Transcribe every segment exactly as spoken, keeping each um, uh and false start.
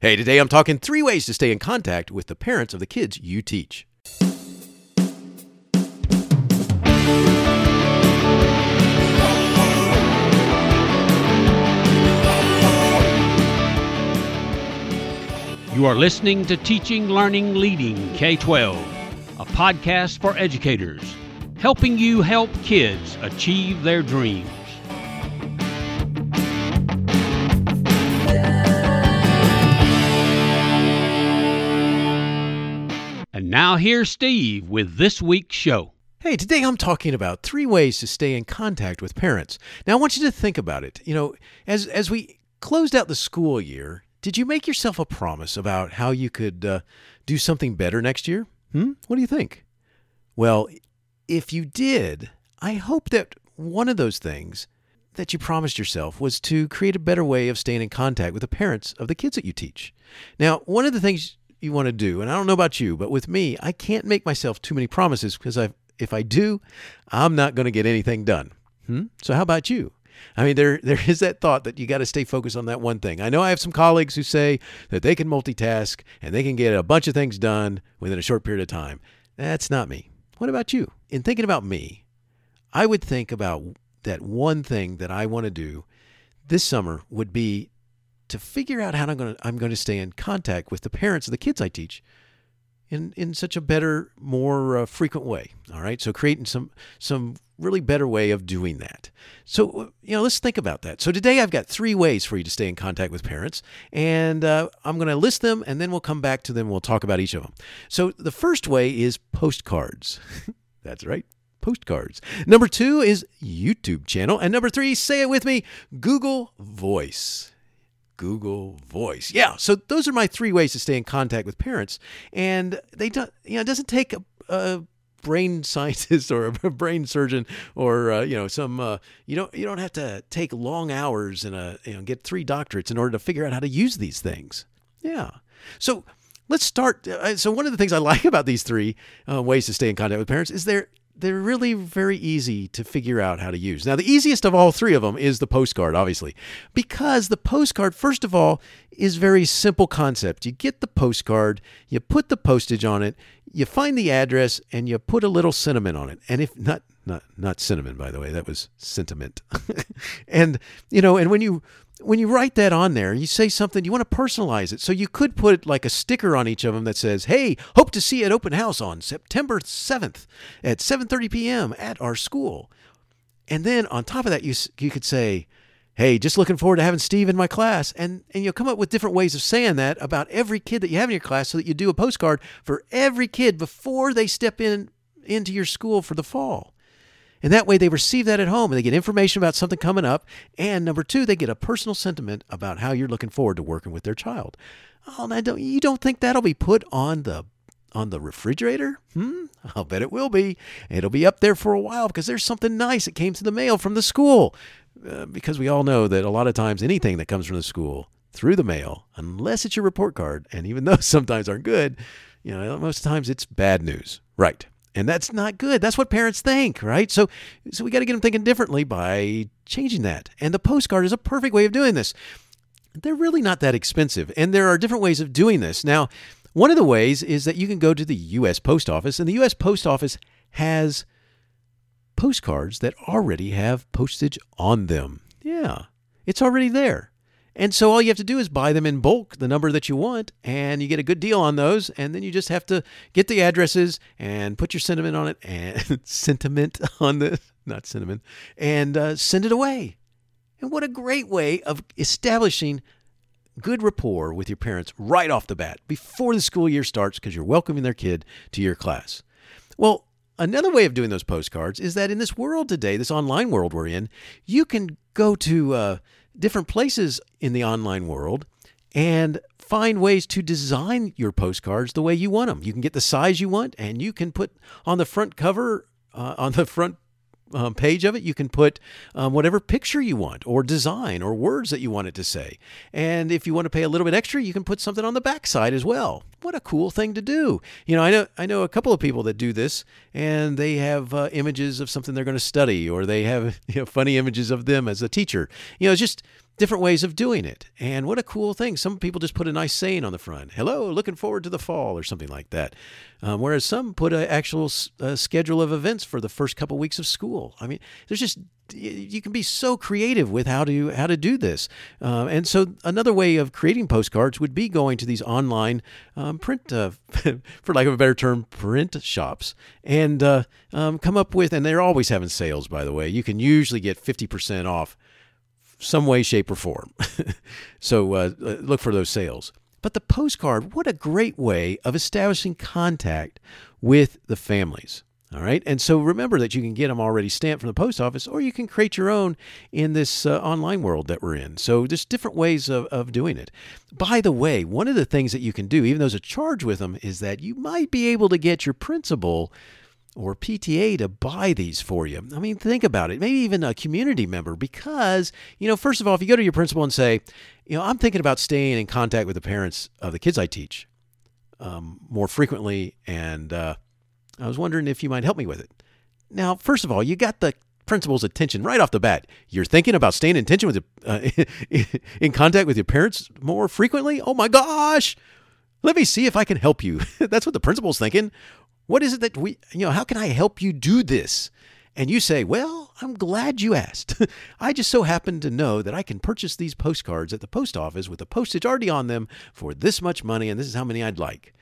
Hey, today I'm talking three ways to stay in contact with the parents of the kids you teach. You are listening to Teaching, Learning, Leading K twelve, a podcast for educators, helping you help kids achieve their dreams. And now here's Steve with this week's show. Hey, today I'm talking about three ways to stay in contact with parents. Now, I want you to think about it. You know, as as we closed out the school year, did you make yourself a promise about how you could uh, do something better next year? Hmm? What do you think? Well, if you did, I hope that one of those things that you promised yourself was to create a better way of staying in contact with the parents of the kids that you teach. Now, one of the things you want to do, and I don't know about you, but with me, I can't make myself too many promises because I, if I do, I'm not going to get anything done. Hmm? So how about you? I mean, there there is that thought that you got to stay focused on that one thing. I know I have some colleagues who say that they can multitask and they can get a bunch of things done within a short period of time. That's not me. What about you? In thinking about me, I would think about that one thing that I want to do this summer would be to figure out how I'm going to I'm going to stay in contact with the parents of the kids I teach in in such a better, more uh, frequent way. All right, so creating some some really better way of doing that. So you know, let's think about that. So today I've got three ways for you to stay in contact with parents, and uh, I'm going to list them, and then we'll come back to them. We'll talk about each of them. So the first way is postcards. That's right. Postcards. Number two is YouTube channel, and number three, say it with me, Google Voice. Google Voice. Yeah, so those are my three ways to stay in contact with parents, and they don't. You know, it doesn't take a, a brain scientist or a brain surgeon or uh, you know some. Uh, you don't. You don't have to take long hours and a you know get three doctorates in order to figure out how to use these things. Yeah. So let's start. Uh, so one of the things I like about these three uh, ways to stay in contact with parents is they're They're really very easy to figure out how to use. Now, the easiest of all three of them is the postcard, obviously, because the postcard, first of all, is very simple concept. You get the postcard, you put the postage on it, you find the address, and you put a little sentiment on it. And if not, not, not cinnamon, by the way, that was sentiment. and, you know, and when you, when you write that on there, you say something, you want to personalize it. So you could put like a sticker on each of them that says, hey, hope to see you at open house on September seventh at seven thirty p.m. at our school. And then on top of that, you you could say, hey, just looking forward to having Steve in my class. And, and you'll come up with different ways of saying that about every kid that you have in your class so that you do a postcard for every kid before they step in into your school for the fall. And that way they receive that at home and they get information about something coming up. And number two, they get a personal sentiment about how you're looking forward to working with their child. Oh, now don't, you don't think that'll be put on the on the refrigerator? Hmm? I'll bet it will be. It'll be up there for a while because there's something nice that came to the mail from the school. Uh, because we all know that a lot of times anything that comes from the school through the mail, unless it's your report card, and even those sometimes aren't good, you know, most times it's bad news. Right. And that's not good. That's what parents think, right? So so we got to get them thinking differently by changing that. And the postcard is a perfect way of doing this. They're really not that expensive. And there are different ways of doing this. Now, one of the ways is that you can go to the U S Post Office, and the U S Post Office has postcards that already have postage on them. Yeah, it's already there. And so all you have to do is buy them in bulk, the number that you want, and you get a good deal on those. And then you just have to get the addresses and put your sentiment on it and sentiment on the, not cinnamon, and uh, send it away. And what a great way of establishing good rapport with your parents right off the bat before the school year starts because you're welcoming their kid to your class. Well, another way of doing those postcards is that in this world today, this online world we're in, you can go to uh, different places in the online world and find ways to design your postcards the way you want them. You can get the size you want, and you can put on the front cover, uh, on the front um, page of it, you can put um, whatever picture you want or design or words that you want it to say. And if you want to pay a little bit extra, you can put something on the back side as well. What a cool thing to do. You know, I know I know a couple of people that do this, and they have uh, images of something they're going to study, or they have you know, funny images of them as a teacher. You know, it's just different ways of doing it. And what a cool thing. Some people just put a nice saying on the front. Hello, looking forward to the fall, or something like that. Um, whereas some put an actual uh, schedule of events for the first couple weeks of school. I mean, there's just, you can be so creative with how to how to do this. Uh, and so another way of creating postcards would be going to these online um, print, uh, for lack of a better term, print shops, and uh, um, come up with, and they're always having sales, by the way. You can usually get fifty percent off some way, shape, or form. So uh, look for those sales. But the postcard, what a great way of establishing contact with the families. All right. And so remember that you can get them already stamped from the post office, or you can create your own in this uh, online world that we're in. So there's different ways of, of doing it. By the way, one of the things that you can do, even though there's a charge with them, is that you might be able to get your principal or P T A to buy these for you. I mean, think about it. Maybe even a community member, because, you know, first of all, if you go to your principal and say, you know, I'm thinking about staying in contact with the parents of the kids I teach um, more frequently, and uh, I was wondering if you might help me with it. Now, first of all, you got the principal's attention right off the bat. You're thinking about staying in tension with the, uh, in contact with your parents more frequently? Oh my gosh! Let me see if I can help you. That's what the principal's thinking. What is it that we, you know, how can I help you do this? And you say, well, I'm glad you asked. I just so happen to know that I can purchase these postcards at the post office with the postage already on them for this much money, and this is how many I'd like.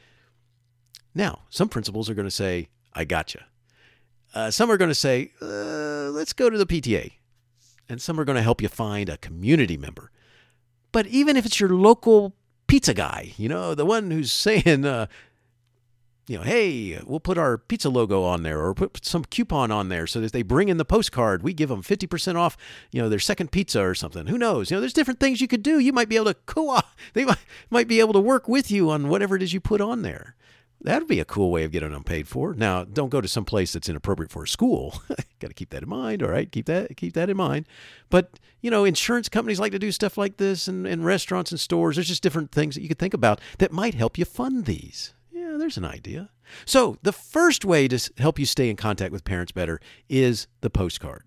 Now, some principals are going to say, I gotcha. Uh, some are going to say, uh, let's go to the P T A. And some are going to help you find a community member. But even if it's your local pizza guy, you know, the one who's saying, uh, you know, hey, we'll put our pizza logo on there, or put some coupon on there so that they bring in the postcard. We give them fifty percent off, you know, their second pizza or something. Who knows? You know, there's different things you could do. You might be able to co-op. They might, might be able to work with you on whatever it is you put on there. That would be a cool way of getting them paid for. Now, don't go to some place that's inappropriate for a school. Got to keep that in mind. All right, keep that keep that in mind. But, you know, insurance companies like to do stuff like this, and, and restaurants and stores. There's just different things that you could think about that might help you fund these. Yeah, there's an idea. So the first way to help you stay in contact with parents better is the postcard.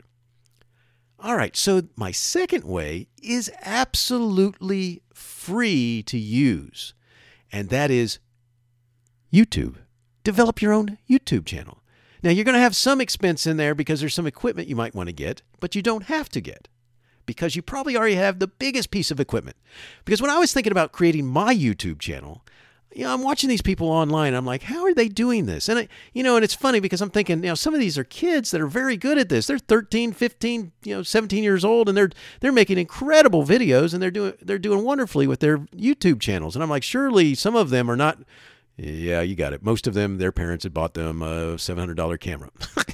All right, so my second way is absolutely free to use, and that is YouTube. Develop your own YouTube channel. Now, you're going to have some expense in there because there's some equipment you might want to get, but you don't have to get, because you probably already have the biggest piece of equipment. Because when I was thinking about creating my YouTube channel, you know, I'm watching these people online. I'm like, how are they doing this? And I, you know, and it's funny because I'm thinking, you know, some of these are kids that are very good at this. They're thirteen, fifteen, you know, seventeen years old, and they're they're making incredible videos, and they're doing they're doing wonderfully with their YouTube channels. And I'm like, surely some of them are not. Yeah, you got it. Most of them, their parents had bought them a seven hundred dollars camera.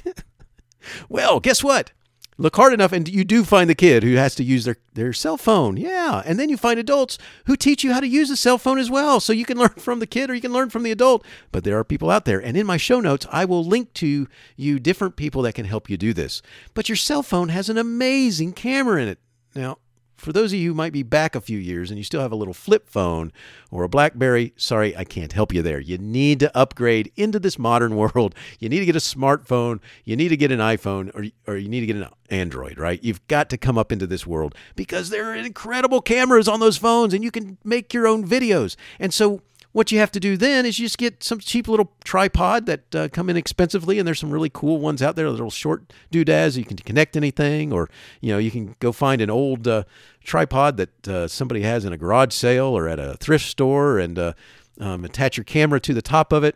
Well, guess what? Look hard enough, and you do find the kid who has to use their, their cell phone. Yeah, and then you find adults who teach you how to use a cell phone as well, so you can learn from the kid or you can learn from the adult. But there are people out there, and in my show notes, I will link to you different people that can help you do this. But your cell phone has an amazing camera in it. Now, for those of you who might be back a few years and you still have a little flip phone or a BlackBerry, sorry, I can't help you there. You need to upgrade into this modern world. You need to get a smartphone. You need to get an iPhone, or, or you need to get an Android, right? You've got to come up into this world because there are incredible cameras on those phones, and you can make your own videos. And so what you have to do then is you just get some cheap little tripod that uh, come inexpensively, and there's some really cool ones out there, little short doodads. You can connect anything, or, you know, you can go find an old uh, tripod that uh, somebody has in a garage sale or at a thrift store, and uh, um, attach your camera to the top of it.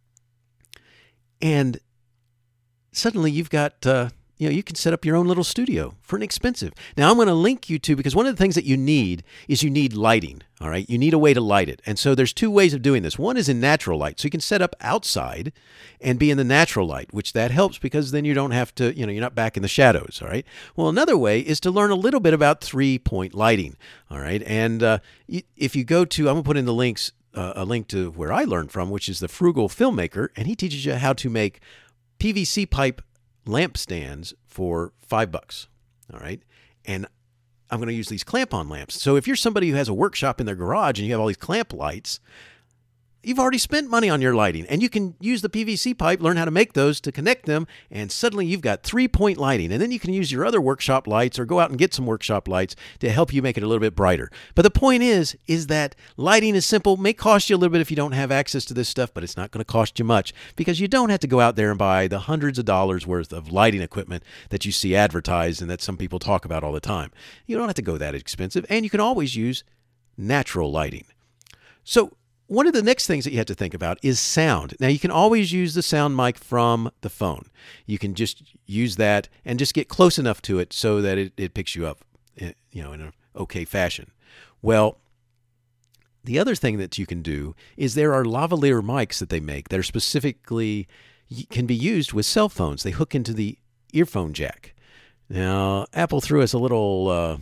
And suddenly you've got, uh, you know, you can set up your own little studio for inexpensive. Now, I'm going to link you to, because one of the things that you need is you need lighting, all right? You need a way to light it. And so there's two ways of doing this. One is in natural light. So you can set up outside and be in the natural light, which that helps because then you don't have to, you know, you're not back in the shadows, all right? Well, another way is to learn a little bit about three-point lighting, all right? And uh, if you go to, I'm going to put in the links, uh, a link to where I learned from, which is the Frugal Filmmaker, and he teaches you how to make P V C pipe lamp stands for five bucks. All right. And I'm going to use these clamp on lamps. So if you're somebody who has a workshop in their garage and you have all these clamp lights, you've already spent money on your lighting, and you can use the P V C pipe, learn how to make those to connect them, and suddenly you've got three-point lighting. And then you can use your other workshop lights or go out and get some workshop lights to help you make it a little bit brighter. But the point is, is that lighting is simple, may cost you a little bit if you don't have access to this stuff, but it's not going to cost you much because you don't have to go out there and buy the hundreds of dollars worth of lighting equipment that you see advertised and that some people talk about all the time. You don't have to go that expensive, and you can always use natural lighting. So one of the next things that you have to think about is sound. Now, you can always use the sound mic from the phone. You can just use that and just get close enough to it so that it, it picks you up, you know, in an okay fashion. Well, the other thing that you can do is there are lavalier mics that they make that are specifically can be used with cell phones. They hook into the earphone jack. Now, Apple threw us a little uh,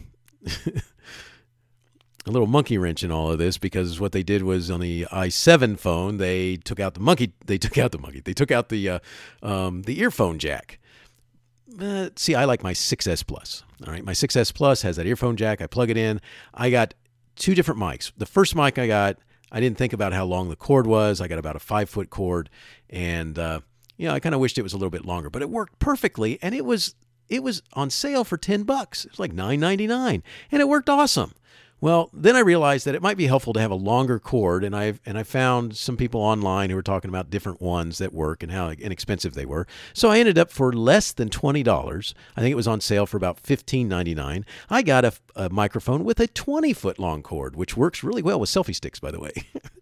a little monkey wrench in all of this because what they did was on the i seven phone, they took out the monkey. They took out the monkey. They took out the uh, um, the earphone jack. Uh, see, I like my six S Plus. All right, my six S Plus has that earphone jack. I plug it in. I got two different mics. The first mic I got, I didn't think about how long the cord was. I got about a five foot cord, and uh, you know, I kind of wished it was a little bit longer, but it worked perfectly, and it was it was on sale for ten bucks. It was like nine ninety-nine, and it worked awesome. Well, then I realized that it might be helpful to have a longer cord, and I and I found some people online who were talking about different ones that work and how inexpensive they were. So I ended up for less than twenty dollars. I think it was on sale for about fifteen ninety-nine. I got a, a microphone with a twenty foot long cord, which works really well with selfie sticks, by the way.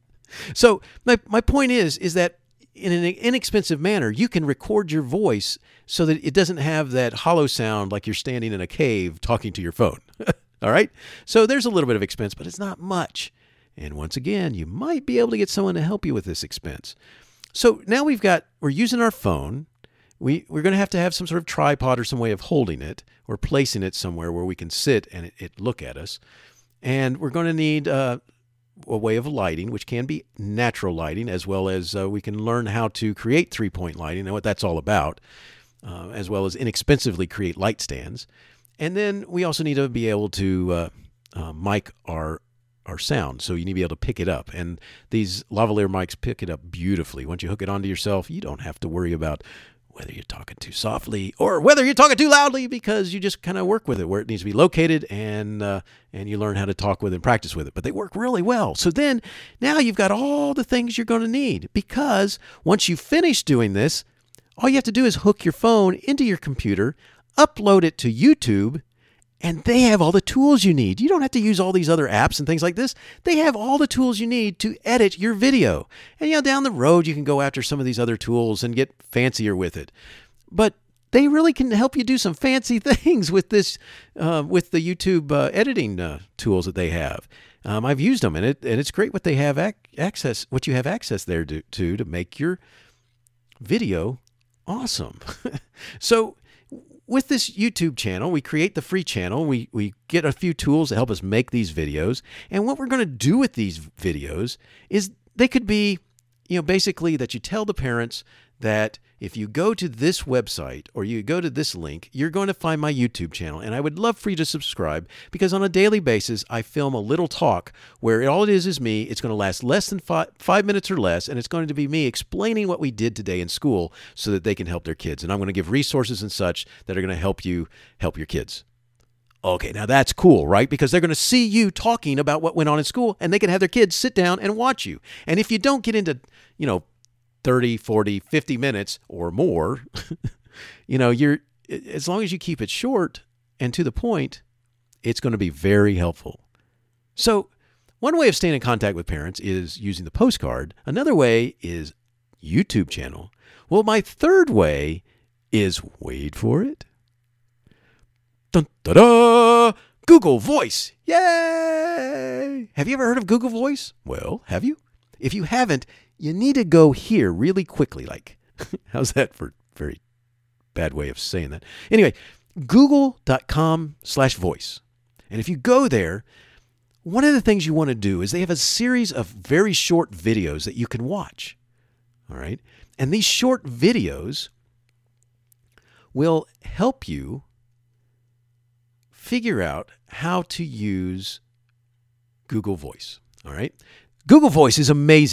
So my my point is is that in an inexpensive manner, you can record your voice so that it doesn't have that hollow sound like you're standing in a cave talking to your phone. All right. So there's a little bit of expense, but it's not much. And once again, you might be able to get someone to help you with this expense. So now we've got, we're using our phone. We, we're going to have to have some sort of tripod or some way of holding it or placing it somewhere where we can sit and it, it look at us. And we're going to need uh, a way of lighting, which can be natural lighting, as well as uh, we can learn how to create three-point lighting and what that's all about, uh, as well as inexpensively create light stands. And then we also need to be able to uh, uh, mic our our sound, so you need to be able to pick it up. And these lavalier mics pick it up beautifully. Once you hook it onto yourself, you don't have to worry about whether you're talking too softly or whether you're talking too loudly, because you just kind of work with it where it needs to be located, and uh, and you learn how to talk with it and practice with it. But they work really well. So then now you've got all the things you're going to need, because once you finish doing this, all you have to do is hook your phone into your computer, upload it to YouTube, and they have all the tools you need. You don't have to use all these other apps and things like this. They have all the tools you need to edit your video. And, you know, down the road, you can go after some of these other tools and get fancier with it. But they really can help you do some fancy things with this, uh, with the YouTube uh, editing uh, tools that they have. Um, I've used them, and it and it's great what they have ac- access, what you have access there to to, to make your video awesome. So with this YouTube channel, we create the free channel. We we get a few tools to help us make these videos. And what we're going to do with these videos is they could be, you know, basically that you tell the parents that if you go to this website or you go to this link, you're going to find my YouTube channel. And I would love for you to subscribe, because on a daily basis, I film a little talk where all it is is me. It's going to last less than five, five minutes or less. And it's going to be me explaining what we did today in school so that they can help their kids. And I'm going to give resources and such that are going to help you help your kids. Okay, now that's cool, right? Because they're going to see you talking about what went on in school, and they can have their kids sit down and watch you. And if you don't get into, you know, thirty, forty, fifty minutes or more, you know, you're, as long as you keep it short and to the point, it's going to be very helpful. So one way of staying in contact with parents is using the postcard. Another way is YouTube channel. Well, my third way is, wait for it, dun, da, da, Google Voice. Yay! Have you ever heard of Google Voice? Well, have you? If you haven't, you need to go here really quickly. Like, how's that for a very bad way of saying that? Anyway, google.com slash voice. And if you go there, one of the things you want to do is they have a series of very short videos that you can watch. All right. And these short videos will help you figure out how to use Google Voice. All right. Google Voice is amazing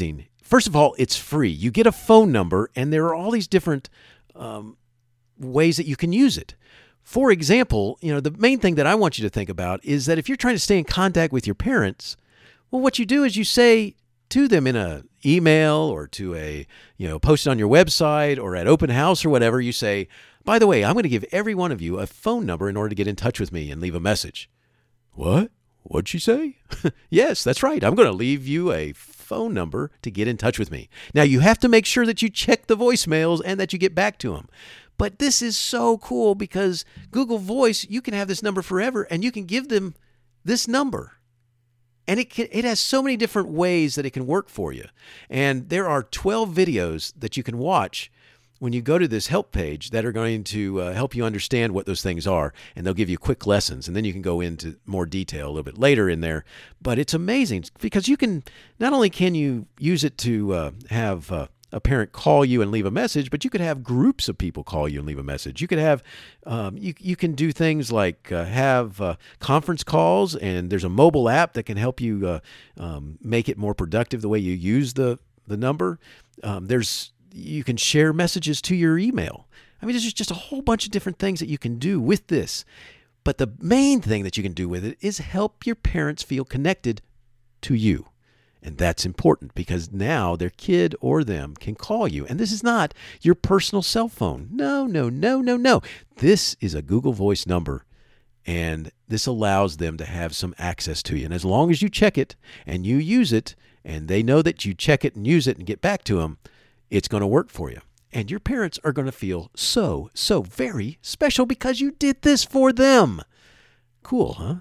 First of all, it's free. You get a phone number, and there are all these different um, ways that you can use it. For example, you know, the main thing that I want you to think about is that if you're trying to stay in contact with your parents, well, what you do is you say to them in an email or to a, you know, post it on your website or at open house or whatever, you say, by the way, I'm going to give every one of you a phone number in order to get in touch with me and leave a message. What? What'd she say? Yes, that's right. I'm going to leave you a phone number to get in touch with me. Now, you have to make sure that you check the voicemails and that you get back to them. But this is so cool because Google Voice, you can have this number forever and you can give them this number. And it can, it has so many different ways that it can work for you. And there are twelve videos that you can watch when you go to this help page that are going to uh, help you understand what those things are. And they'll give you quick lessons. And then you can go into more detail a little bit later in there. But it's amazing because you can, not only can you use it to uh, have uh, a parent call you and leave a message, but you could have groups of people call you and leave a message. You could have, um, you you can do things like uh, have uh, conference calls, and there's a mobile app that can help you uh, um, make it more productive the way you use the the number. Um, there's you can share messages to your email. I mean, there's just a whole bunch of different things that you can do with this. But the main thing that you can do with it is help your parents feel connected to you. And that's important because now their kid or them can call you. And this is not your personal cell phone. No, no, no, no, no. This is a Google Voice number. And this allows them to have some access to you. And as long as you check it and you use it, and they know that you check it and use it and get back to them, it's going to work for you. And your parents are going to feel so, so very special because you did this for them. Cool, huh?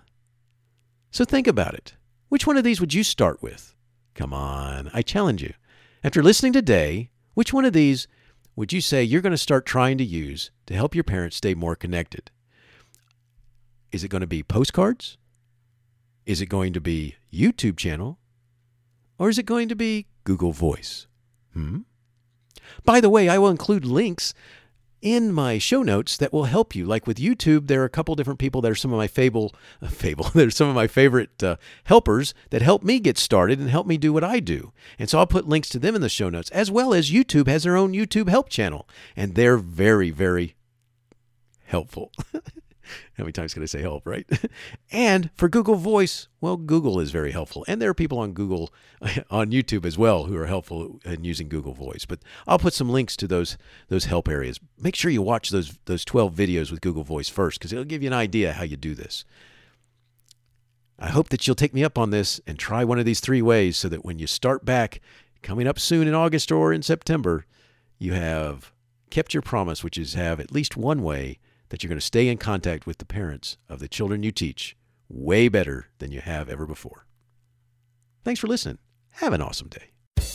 So think about it. Which one of these would you start with? Come on, I challenge you. After listening today, which one of these would you say you're going to start trying to use to help your parents stay more connected? Is it going to be postcards? Is it going to be YouTube channel? Or is it going to be Google Voice? Hmm? By the way, I will include links in my show notes that will help you. Like with YouTube, there are a couple different people that are some of my fable, uh, fable. They're some of my favorite uh, helpers that help me get started and help me do what I do. And so I'll put links to them in the show notes, as well as YouTube has their own YouTube help channel. And they're very, very helpful. How many times can I say help, right? And for Google Voice, well, Google is very helpful. And there are people on Google, on YouTube as well, who are helpful in using Google Voice. But I'll put some links to those those help areas. Make sure you watch those those twelve videos with Google Voice first, because it'll give you an idea how you do this. I hope that you'll take me up on this and try one of these three ways so that when you start back, coming up soon in August or in September, you have kept your promise, which is have at least one way that you're going to stay in contact with the parents of the children you teach way better than you have ever before. Thanks for listening. Have an awesome day.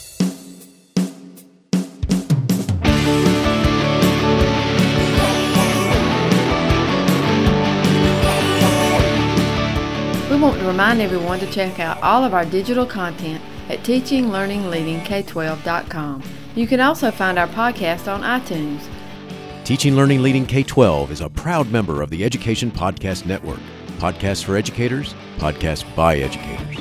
We want to remind everyone to check out all of our digital content at teaching learning leading K twelve dot com. You can also find our podcast on iTunes. Teaching Learning Leading K twelve is a proud member of the Education Podcast Network. Podcasts for educators, podcasts by educators.